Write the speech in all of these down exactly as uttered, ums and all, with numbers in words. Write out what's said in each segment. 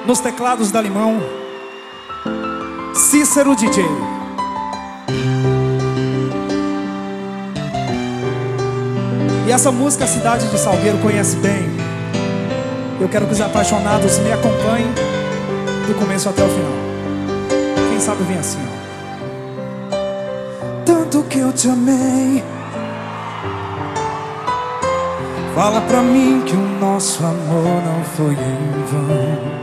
Nos teclados da Limão, Cícero D J. E essa música a cidade de Salgueiro conhece bem. Eu quero que os apaixonados me acompanhem do começo até o final. Quem sabe vem assim, ó. Tanto que eu te amei, fala pra mim que o nosso amor não foi em vão.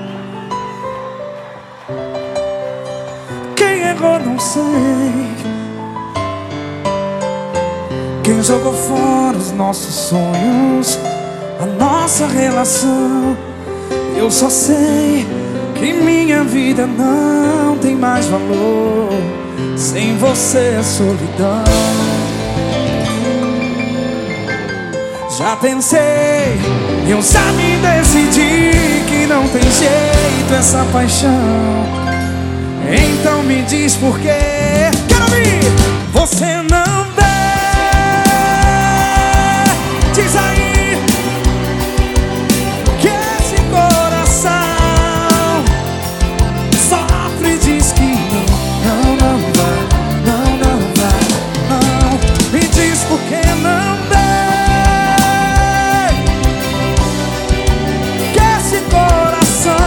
Quem errou não sei, quem jogou fora os nossos sonhos, a nossa relação. Eu só sei que minha vida não tem mais valor. Sem você é solidão. Já pensei, eu já me decidi que não tem jeito essa paixão. Então me diz por quê. Quero ouvir! Você não vê. Diz aí que esse coração sofre e diz que não, não, não vai, não, não vai, não. Me diz por que não vê que esse coração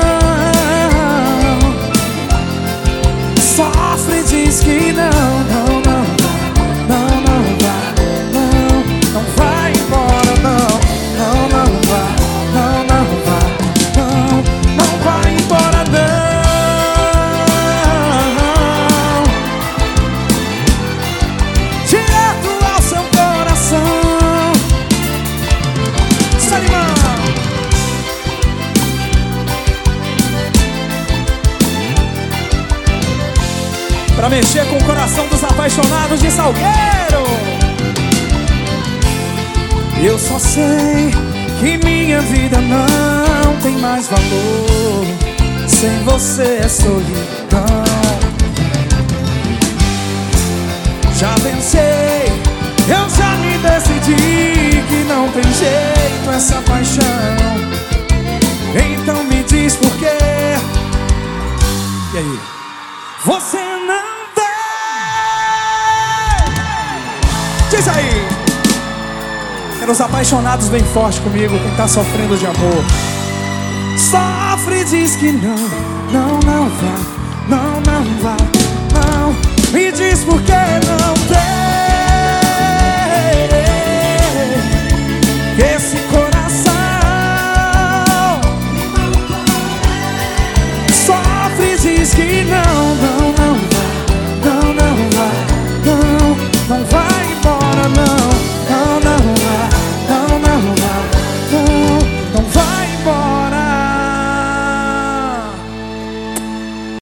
sofre e diz que não, não, não vai, não, não vai, não, não vai embora, não, não, não vai, não, não vai, não, não vai embora, não. Direto ao seu coração, Salimão. Pra mexer com o coração dos apaixonados de Salgueiro. Eu só sei que minha vida não tem mais valor. Sem você é solidão. Já pensei, eu já me decidi que não tem jeito essa paixão. Então me diz por quê. E aí? Você não vê. Diz aí. Quero os apaixonados bem forte comigo. Quem tá sofrendo de amor sofre e diz que não, não, não vai, não, não vai, não. Me diz por que não tem.